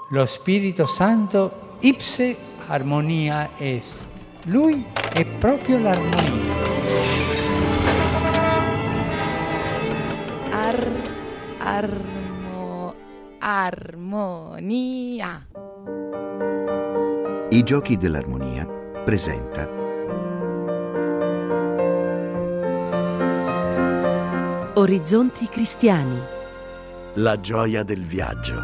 Lo Spirito Santo ipse armonia est. Lui è proprio l'armonia. Armonia. I Giochi dell'Armonia presenta Orizzonti cristiani. La gioia del viaggio.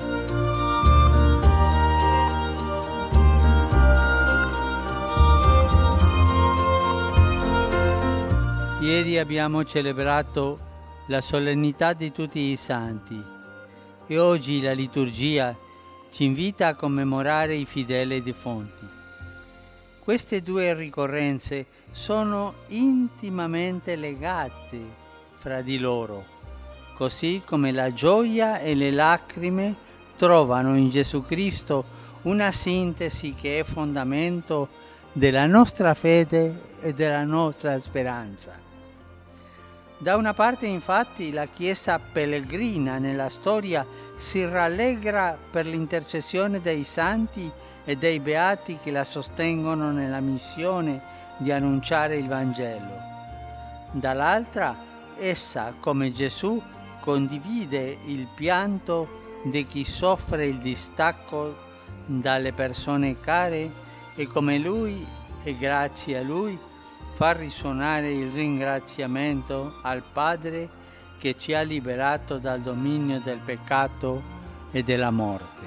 Ieri abbiamo celebrato la solennità di tutti i santi e oggi la liturgia ci invita a commemorare i fedeli defunti. Queste due ricorrenze sono intimamente legate fra di loro, così come la gioia e le lacrime trovano in Gesù Cristo una sintesi che è fondamento della nostra fede e della nostra speranza. Da una parte, infatti, la Chiesa pellegrina nella storia si rallegra per l'intercessione dei santi e dei beati che la sostengono nella missione di annunciare il Vangelo. Dall'altra, essa, come Gesù, condivide il pianto di chi soffre il distacco dalle persone care e come Lui, e grazie a Lui, fa risuonare il ringraziamento al Padre che ci ha liberato dal dominio del peccato e della morte.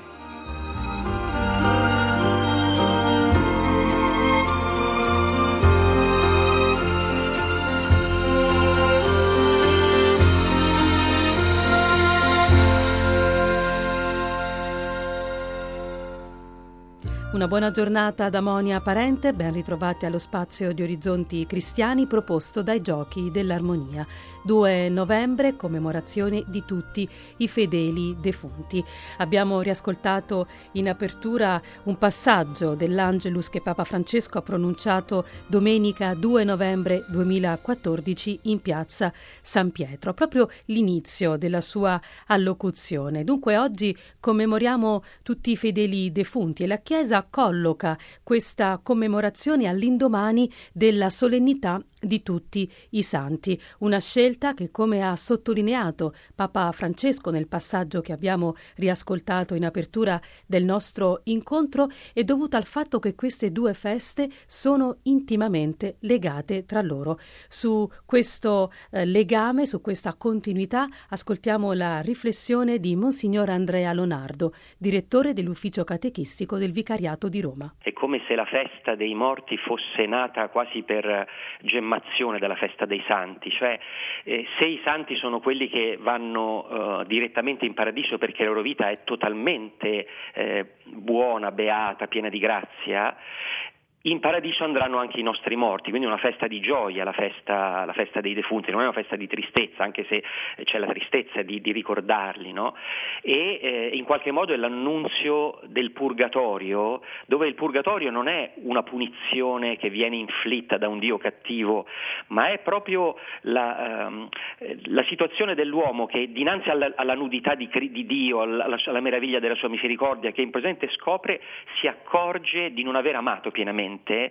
Una buona giornata da Monia Parente, ben ritrovati allo spazio di Orizzonti Cristiani proposto dai Giochi dell'Armonia. 2 novembre, commemorazione di tutti i fedeli defunti. Abbiamo riascoltato in apertura un passaggio dell'Angelus che Papa Francesco ha pronunciato domenica 2 novembre 2014 in piazza San Pietro, proprio l'inizio della sua allocuzione. Dunque oggi commemoriamo tutti i fedeli defunti e la Chiesa colloca questa commemorazione all'indomani della solennità di tutti i santi, una scelta che, come ha sottolineato Papa Francesco nel passaggio che abbiamo riascoltato in apertura del nostro incontro, è dovuta al fatto che queste due feste sono intimamente legate tra loro. Su questo legame, su questa continuità, ascoltiamo la riflessione di Monsignor Andrea Lonardo, direttore dell'Ufficio Catechistico del Vicariato di Roma. È come se la festa dei morti fosse nata quasi per gemmazione della festa dei santi, cioè se i santi sono quelli che vanno direttamente in paradiso perché la loro vita è totalmente buona, beata, piena di grazia, in paradiso andranno anche i nostri morti, quindi una festa di gioia, la festa dei defunti, non è una festa di tristezza, anche se c'è la tristezza di ricordarli, no? E in qualche modo è l'annunzio del purgatorio, dove il purgatorio non è una punizione che viene inflitta da un Dio cattivo, ma è proprio la situazione dell'uomo che dinanzi alla nudità di Dio, alla meraviglia della sua misericordia, che in presente scopre, si accorge di non aver amato pienamente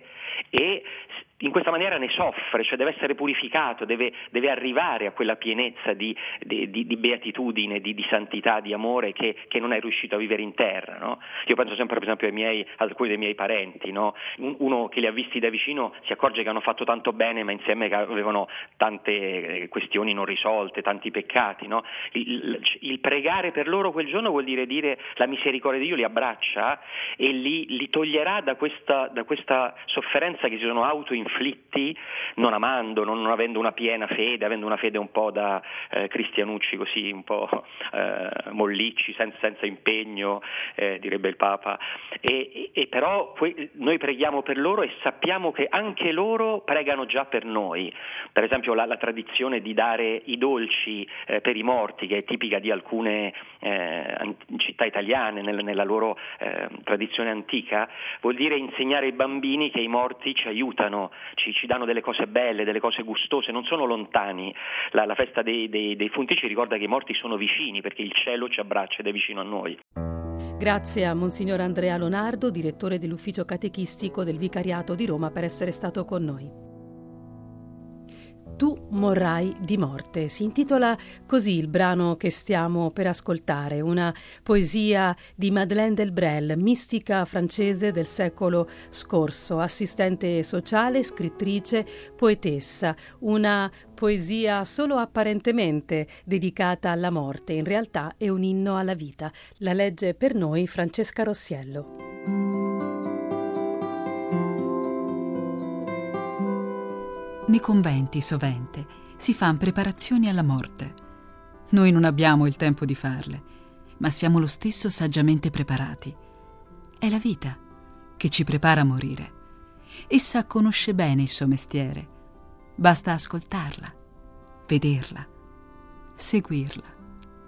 e in questa maniera ne soffre, cioè deve essere purificato, deve arrivare a quella pienezza di beatitudine, di santità, di amore che non è riuscito a vivere in terra, no? Io penso sempre, per esempio, ad alcuni dei miei parenti, no? Uno che li ha visti da vicino si accorge che hanno fatto tanto bene, ma insieme avevano tante questioni non risolte, tanti peccati, no? Il pregare per loro quel giorno vuol dire la misericordia di Dio li abbraccia e li toglierà da questa sofferenza che si sono autoinflitti, non amando, non avendo una piena fede, avendo una fede un po' da cristianucci, così un po' mollicci, senza impegno, direbbe il Papa. E però noi preghiamo per loro e sappiamo che anche loro pregano già per noi. Per esempio la tradizione di dare i dolci per i morti, che è tipica di alcune città italiane nella loro tradizione antica, vuol dire insegnare ai bambini che i morti ci aiutano, ci danno delle cose belle, delle cose gustose, non sono lontani. La festa dei defunti ci ricorda che i morti sono vicini, perché il cielo ci abbraccia ed è vicino a noi. Grazie a Monsignor Andrea Lonardo, direttore dell'Ufficio Catechistico del Vicariato di Roma, per essere stato con noi. Tu morrai di morte. Si intitola così il brano che stiamo per ascoltare, una poesia di Madeleine Delbrel, mistica francese del secolo scorso, assistente sociale, scrittrice, poetessa. Una poesia solo apparentemente dedicata alla morte, in realtà è un inno alla vita. La legge per noi Francesca Rossiello. Nei conventi sovente si fan preparazioni alla morte. Noi non abbiamo il tempo di farle, ma siamo lo stesso saggiamente preparati. È la vita che ci prepara a morire. Essa conosce bene il suo mestiere. Basta ascoltarla, vederla, seguirla.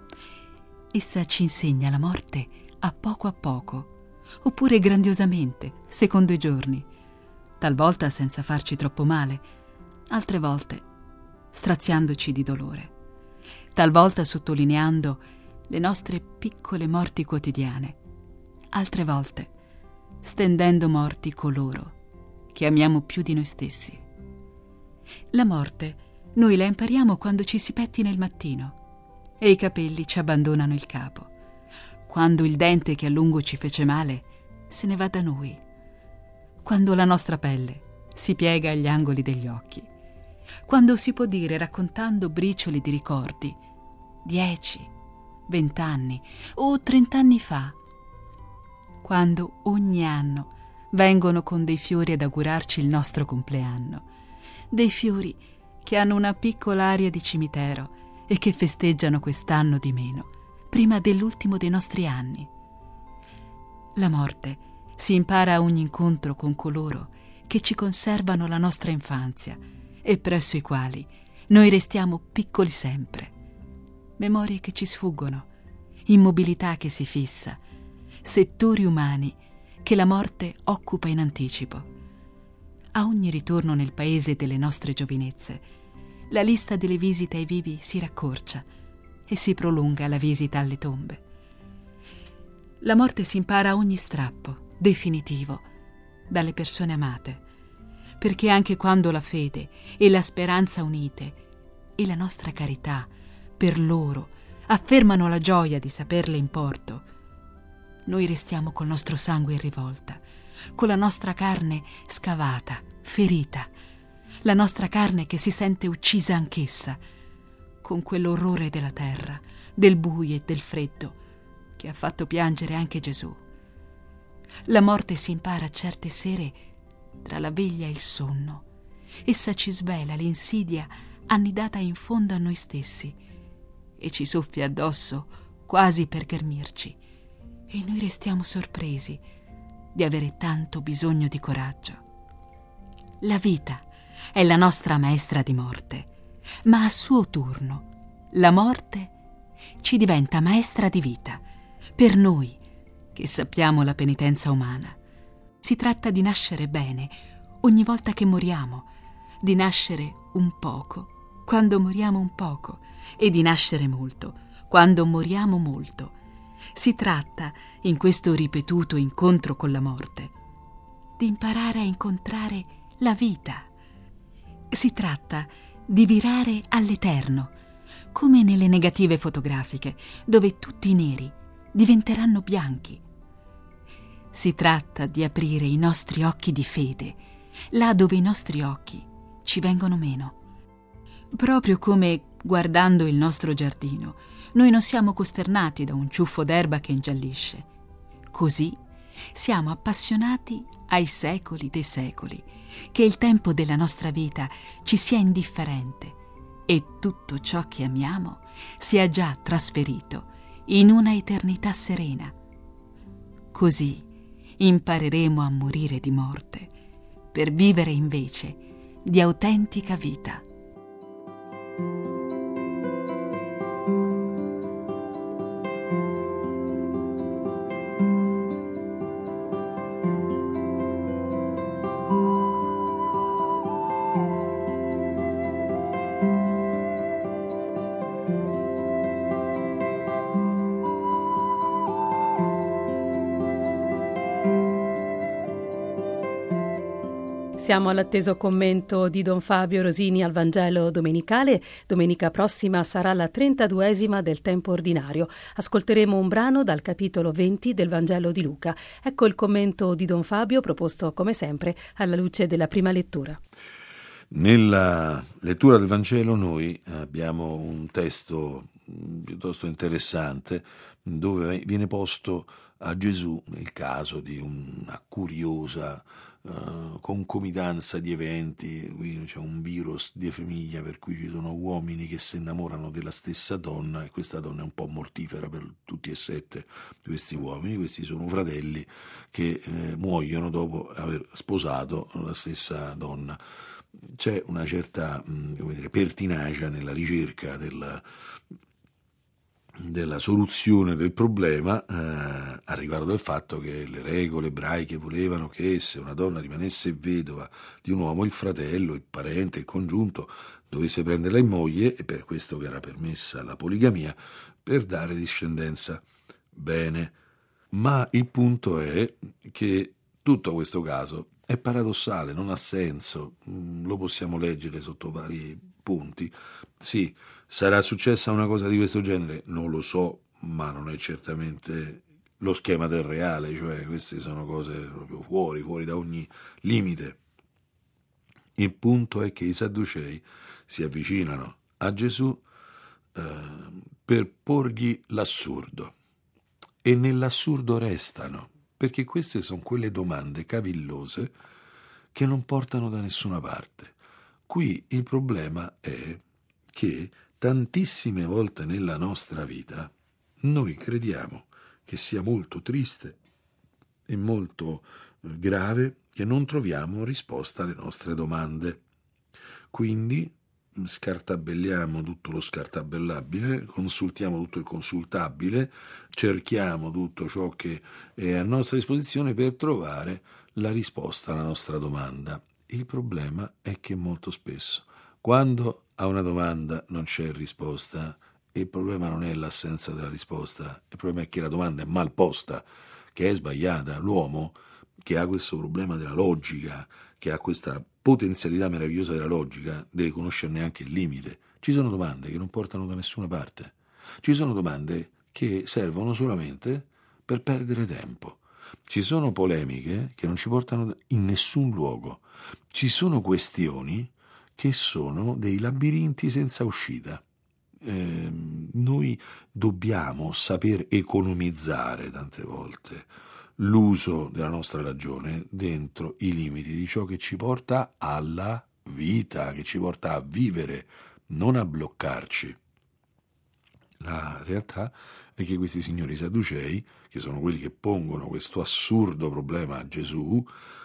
Essa ci insegna la morte a poco, oppure grandiosamente, secondo i giorni, talvolta senza farci troppo male, altre volte straziandoci di dolore, talvolta sottolineando le nostre piccole morti quotidiane, altre volte stendendo morti coloro che amiamo più di noi stessi. La morte noi la impariamo quando ci si pettina il mattino e i capelli ci abbandonano il capo, quando il dente che a lungo ci fece male se ne va da noi, quando la nostra pelle si piega agli angoli degli occhi, quando si può dire, raccontando bricioli di ricordi, 10, 20 anni o 30 anni fa, quando ogni anno vengono con dei fiori ad augurarci il nostro compleanno, dei fiori che hanno una piccola aria di cimitero e che festeggiano quest'anno di meno, prima dell'ultimo dei nostri anni. La morte si impara a ogni incontro con coloro che ci conservano la nostra infanzia e presso i quali noi restiamo piccoli sempre. Memorie che ci sfuggono, immobilità che si fissa, settori umani che la morte occupa in anticipo. A ogni ritorno nel paese delle nostre giovinezze, la lista delle visite ai vivi si raccorcia e si prolunga la visita alle tombe. La morte si impara a ogni strappo, definitivo, dalle persone amate, perché anche quando la fede e la speranza unite e la nostra carità per loro affermano la gioia di saperle in porto, noi restiamo col nostro sangue in rivolta, con la nostra carne scavata, ferita, la nostra carne che si sente uccisa anch'essa, con quell'orrore della terra, del buio e del freddo che ha fatto piangere anche Gesù. La morte si impara certe sere tra la veglia e il sonno. Essa ci svela l'insidia annidata in fondo a noi stessi e ci soffia addosso quasi per ghermirci, e noi restiamo sorpresi di avere tanto bisogno di coraggio. La vita è la nostra maestra di morte, ma a suo turno la morte ci diventa maestra di vita per noi che sappiamo la penitenza umana. Si tratta di nascere bene ogni volta che moriamo, di nascere un poco quando moriamo un poco e di nascere molto quando moriamo molto. Si tratta, in questo ripetuto incontro con la morte, di imparare a incontrare la vita. Si tratta di virare all'eterno, come nelle negative fotografiche, dove tutti i neri diventeranno bianchi. Si tratta di aprire i nostri occhi di fede, là dove i nostri occhi ci vengono meno. Proprio come, guardando il nostro giardino, noi non siamo costernati da un ciuffo d'erba che ingiallisce. Così siamo appassionati ai secoli dei secoli, che il tempo della nostra vita ci sia indifferente e tutto ciò che amiamo sia già trasferito in una eternità serena. Così impareremo a morire di morte per vivere invece di autentica vita. Siamo all'atteso commento di Don Fabio Rosini al Vangelo domenicale. Domenica prossima sarà la 32esima del tempo ordinario. Ascolteremo un brano dal capitolo 20 del Vangelo di Luca. Ecco il commento di Don Fabio, proposto come sempre alla luce della prima lettura. Nella lettura del Vangelo noi abbiamo un testo piuttosto interessante dove viene posto a Gesù il caso di una curiosa concomitanza di eventi. Qui c'è un virus di famiglia per cui ci sono uomini che si innamorano della stessa donna e questa donna è un po' mortifera per tutti e 7 questi uomini. Questi sono fratelli che muoiono dopo aver sposato la stessa donna. C'è una certa pertinacia nella ricerca della soluzione del problema a riguardo del fatto che le regole ebraiche volevano che se una donna rimanesse vedova di un uomo, il fratello, il parente, il congiunto dovesse prenderla in moglie, e per questo che era permessa la poligamia, per dare discendenza. Bene, ma il punto è che tutto questo caso è paradossale, non ha senso, lo possiamo leggere sotto vari punti. Sì, sarà successa una cosa di questo genere? Non lo so, ma non è certamente lo schema del reale, cioè queste sono cose proprio fuori da ogni limite. Il punto è che i Sadducei si avvicinano a Gesù per porgli l'assurdo, e nell'assurdo restano, perché queste sono quelle domande cavillose che non portano da nessuna parte. Qui il problema è che tantissime volte nella nostra vita noi crediamo che sia molto triste e molto grave che non troviamo risposta alle nostre domande. Quindi scartabelliamo tutto lo scartabellabile, consultiamo tutto il consultabile, cerchiamo tutto ciò che è a nostra disposizione per trovare la risposta alla nostra domanda. Il problema è che molto spesso, quando a una domanda non c'è risposta, il problema non è l'assenza della risposta, il problema è che la domanda è mal posta, che è sbagliata. L'uomo che ha questo problema della logica, che ha questa potenzialità meravigliosa della logica, deve conoscerne anche il limite. Ci sono domande che non portano da nessuna parte. Ci sono domande che servono solamente per perdere tempo. Ci sono polemiche che non ci portano in nessun luogo. Ci sono questioni che sono dei labirinti senza uscita. Noi dobbiamo saper economizzare tante volte l'uso della nostra ragione dentro i limiti di ciò che ci porta alla vita, che ci porta a vivere, non a bloccarci. La realtà è che questi signori Sadducei, che sono quelli che pongono questo assurdo problema a Gesù,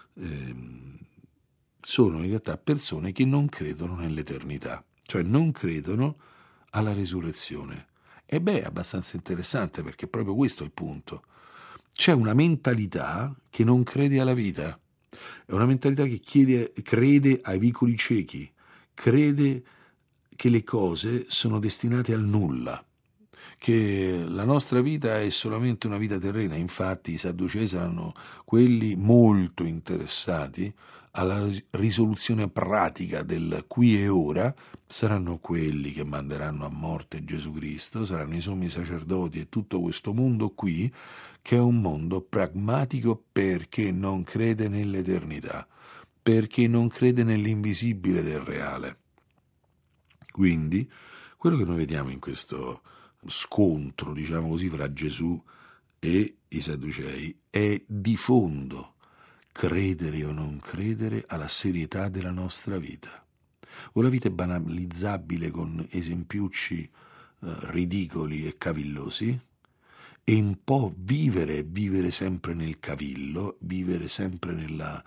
sono in realtà persone che non credono nell'eternità, cioè non credono alla risurrezione. E è abbastanza interessante, perché proprio questo è il punto. C'è una mentalità che non crede alla vita, è una mentalità che crede ai vicoli ciechi, crede che le cose sono destinate al nulla, che la nostra vita è solamente una vita terrena. Infatti i Sadducei saranno quelli molto interessati alla risoluzione pratica del qui e ora, saranno quelli che manderanno a morte Gesù Cristo, saranno i sommi sacerdoti e tutto questo mondo qui, che è un mondo pragmatico perché non crede nell'eternità, perché non crede nell'invisibile del reale. Quindi quello che noi vediamo in questo scontro, diciamo così, fra Gesù e i Sadducei è di fondo credere o non credere alla serietà della nostra vita. O la vita è banalizzabile con esempiucci ridicoli e cavillosi, e un po' vivere sempre nel cavillo, vivere sempre nella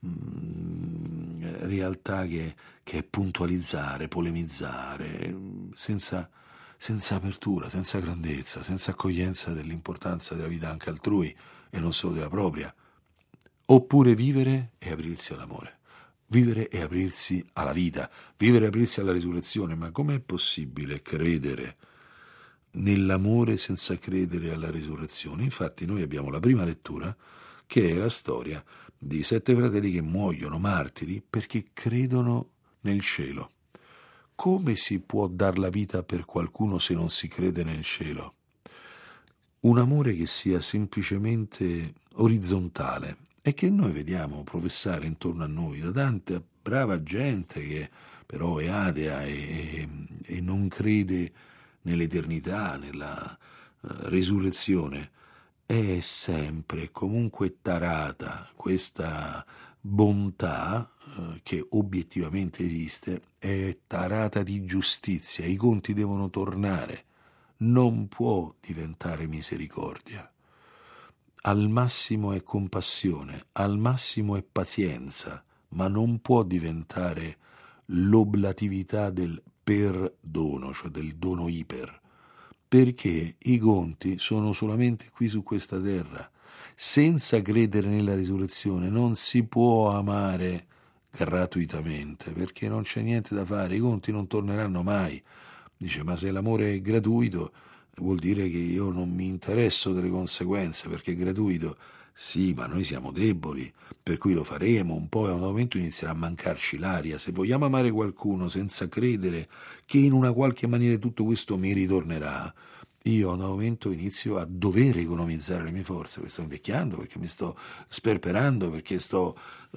realtà che è puntualizzare, polemizzare, senza apertura, senza grandezza, senza accoglienza dell'importanza della vita anche altrui e non solo della propria. Oppure vivere e aprirsi all'amore, vivere e aprirsi alla vita, vivere e aprirsi alla risurrezione. Ma com'è possibile credere nell'amore senza credere alla risurrezione? Infatti noi abbiamo la prima lettura, che è la storia di 7 fratelli che muoiono martiri perché credono nel cielo. Come si può dar la vita per qualcuno se non si crede nel cielo? Un amore che sia semplicemente orizzontale e che noi vediamo professare intorno a noi da tanta brava gente che però è atea e non crede nell'eternità, nella resurrezione. È sempre e comunque tarata questa bontà che obiettivamente esiste, è tarata di giustizia, i conti devono tornare, non può diventare misericordia. Al massimo è compassione, al massimo è pazienza, ma non può diventare l'oblatività del perdono, cioè del dono iper, perché i conti sono solamente qui su questa terra. Senza credere nella risurrezione non si può amare gratuitamente, perché non c'è niente da fare, i conti non torneranno mai. Dice, ma se l'amore è gratuito vuol dire che io non mi interesso delle conseguenze, perché è gratuito. Sì, ma noi siamo deboli, per cui lo faremo un po' e a un momento inizierà a mancarci l'aria. Se vogliamo amare qualcuno senza credere che in una qualche maniera tutto questo mi ritornerà, io a un momento inizio a dover economizzare le mie forze, perché sto invecchiando, perché mi sto sperperando, perché sto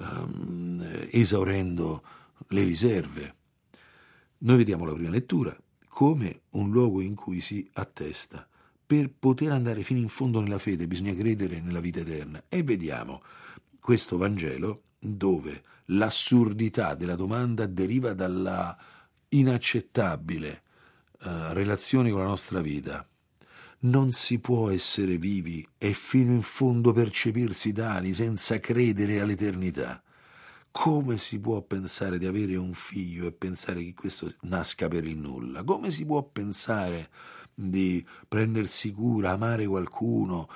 esaurendo le riserve. Noi vediamo la prima lettura come un luogo in cui si attesta. Per poter andare fino in fondo nella fede bisogna credere nella vita eterna, e vediamo questo Vangelo dove l'assurdità della domanda deriva dalla inaccettabile relazione con la nostra vita. Non si può essere vivi e fino in fondo percepirsi tali senza credere all'eternità. Come si può pensare di avere un figlio e pensare che questo nasca per il nulla? Come si può pensare di prendersi cura, amare qualcuno,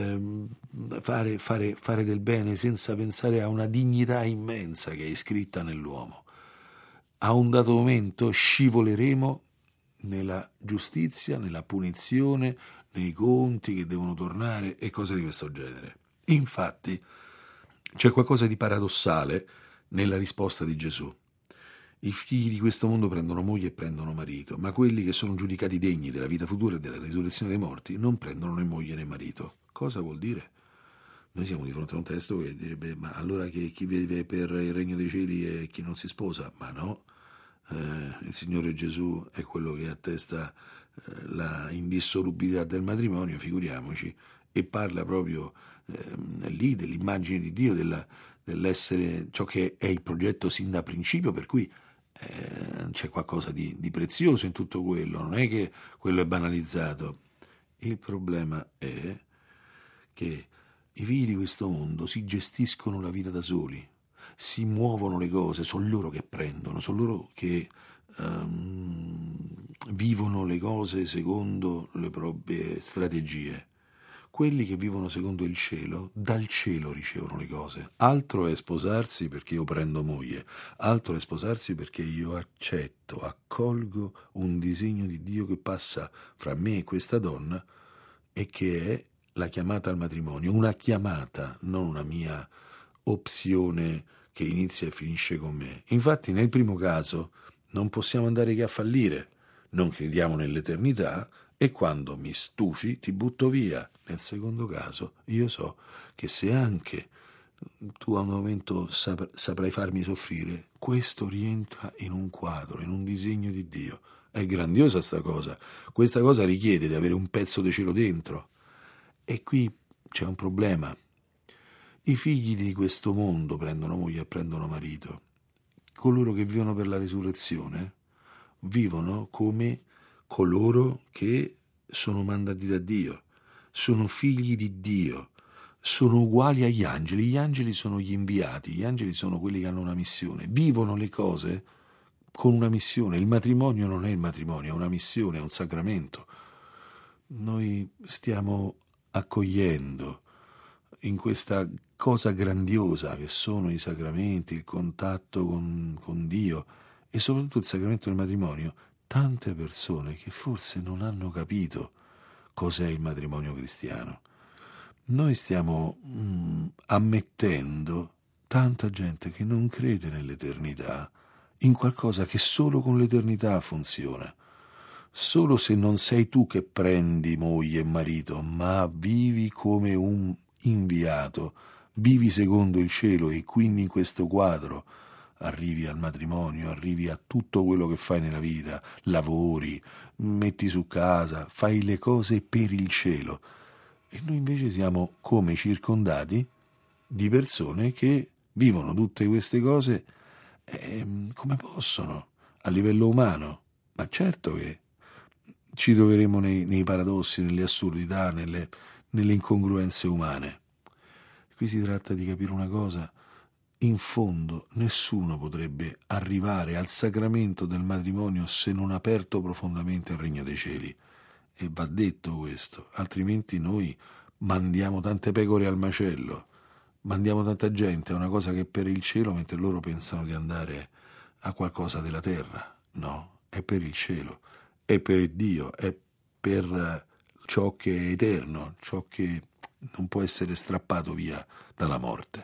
fare del bene senza pensare a una dignità immensa che è iscritta nell'uomo? A un dato momento scivoleremo nella giustizia, nella punizione, nei conti che devono tornare e cose di questo genere. Infatti c'è qualcosa di paradossale nella risposta di Gesù. I figli di questo mondo prendono moglie e prendono marito, ma quelli che sono giudicati degni della vita futura e della risurrezione dei morti non prendono né moglie né marito. Cosa vuol dire? Noi siamo di fronte a un testo che direbbe, ma allora che chi vive per il regno dei cieli è chi non si sposa? Ma no, il Signore Gesù è quello che attesta la indissolubilità del matrimonio, figuriamoci, e parla proprio lì dell'immagine di Dio, dell'essere ciò che è il progetto sin da principio, per cui c'è qualcosa di prezioso in tutto quello, non è che quello è banalizzato. Il problema è che i figli di questo mondo si gestiscono la vita da soli, si muovono le cose, sono loro che prendono, sono loro che vivono le cose secondo le proprie strategie. Quelli che vivono secondo il cielo, dal cielo ricevono le cose. Altro è sposarsi perché io prendo moglie, altro è sposarsi perché io accetto, accolgo un disegno di Dio che passa fra me e questa donna e che è la chiamata al matrimonio, una chiamata, non una mia opzione che inizia e finisce con me. Infatti nel primo caso non possiamo andare che a fallire, non crediamo nell'eternità e quando mi stufi ti butto via. Nel secondo caso io so che se anche tu a un momento saprai farmi soffrire, questo rientra in un quadro, in un disegno di Dio. È grandiosa sta cosa. Questa cosa richiede di avere un pezzo di cielo dentro. E qui c'è un problema. I figli di questo mondo prendono moglie e prendono marito. Coloro che vivono per la risurrezione vivono come coloro che sono mandati da Dio, sono figli di Dio, sono uguali agli angeli. Gli angeli sono gli inviati, gli angeli sono quelli che hanno una missione, vivono le cose con una missione. Il matrimonio non è il matrimonio, è una missione, è un sacramento. Noi stiamo accogliendo in questa cosa grandiosa che sono i sacramenti, il contatto con Dio e soprattutto il sacramento del matrimonio, tante persone che forse non hanno capito cos'è il matrimonio cristiano. Noi stiamo ammettendo tanta gente che non crede nell'eternità, in qualcosa che solo con l'eternità funziona. Solo se non sei tu che prendi moglie e marito, ma vivi come un inviato, vivi secondo il cielo, e quindi in questo quadro arrivi al matrimonio, arrivi a tutto quello che fai nella vita, lavori, metti su casa, fai le cose per il cielo. E noi invece siamo come circondati di persone che vivono tutte queste cose come possono, a livello umano. Ma certo che ci troveremo nei paradossi, nelle assurdità, nelle incongruenze umane. Qui si tratta di capire una cosa: in fondo nessuno potrebbe arrivare al sacramento del matrimonio se non aperto profondamente al regno dei cieli. E va detto questo, altrimenti noi mandiamo tante pecore al macello, mandiamo tanta gente a una cosa che è per il cielo, mentre loro pensano di andare a qualcosa della terra. No, è per il cielo, è per Dio, è per ciò che è eterno, ciò che non può essere strappato via dalla morte.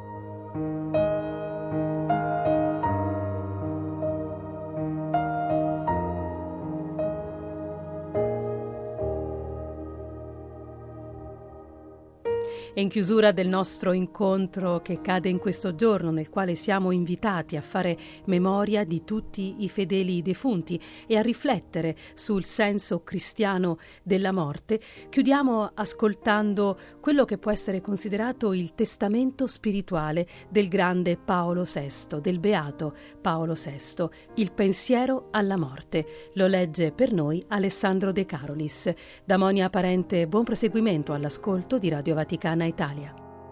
E in chiusura del nostro incontro che cade in questo giorno, nel quale siamo invitati a fare memoria di tutti i fedeli defunti e a riflettere sul senso cristiano della morte, chiudiamo ascoltando quello che può essere considerato il testamento spirituale del grande Paolo VI, del beato Paolo VI, Il pensiero alla morte. Lo legge per noi Alessandro De Carolis. Da Monia Parente, buon proseguimento all'ascolto di Radio Vaticana Italia.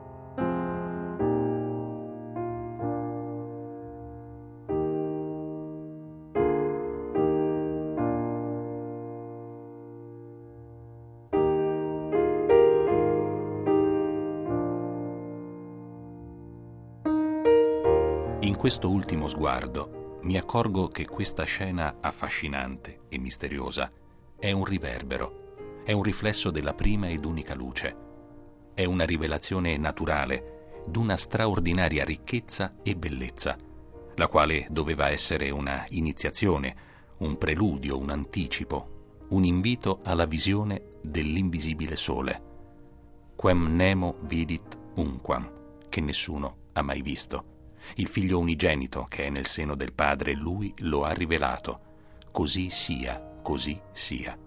In questo ultimo sguardo mi accorgo che questa scena affascinante e misteriosa è un riverbero, è un riflesso della prima ed unica luce. È una rivelazione naturale d'una straordinaria ricchezza e bellezza, la quale doveva essere una iniziazione, un preludio, un anticipo, un invito alla visione dell'invisibile sole. Quem nemo vidit unquam, che nessuno ha mai visto. Il figlio unigenito che è nel seno del Padre, lui lo ha rivelato. Così sia, così sia.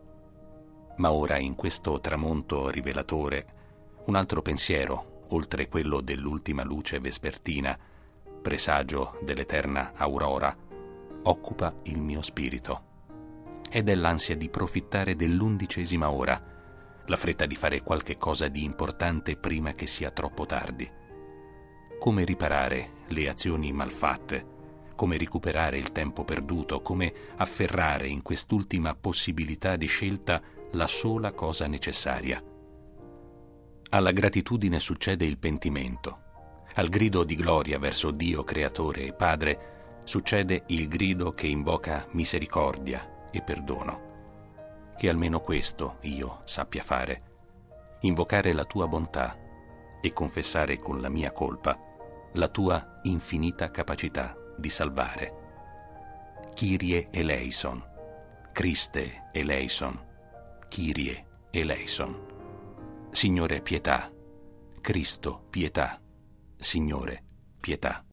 Ma ora in questo tramonto rivelatore un altro pensiero, oltre quello dell'ultima luce vespertina, presagio dell'eterna aurora, occupa il mio spirito. Ed è l'ansia di profittare dell'11ª ora, la fretta di fare qualche cosa di importante prima che sia troppo tardi. Come riparare le azioni malfatte, come recuperare il tempo perduto, come afferrare in quest'ultima possibilità di scelta la sola cosa necessaria. Alla gratitudine succede il pentimento. Al grido di gloria verso Dio creatore e Padre succede il grido che invoca misericordia e perdono. Che almeno questo io sappia fare: invocare la tua bontà e confessare con la mia colpa la tua infinita capacità di salvare. Kyrie eleison, Christe eleison, Kyrie eleison. Signore pietà, Cristo pietà, Signore pietà.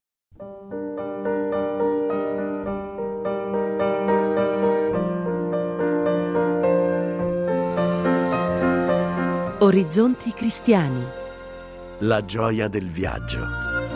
Orizzonti cristiani. La gioia del viaggio.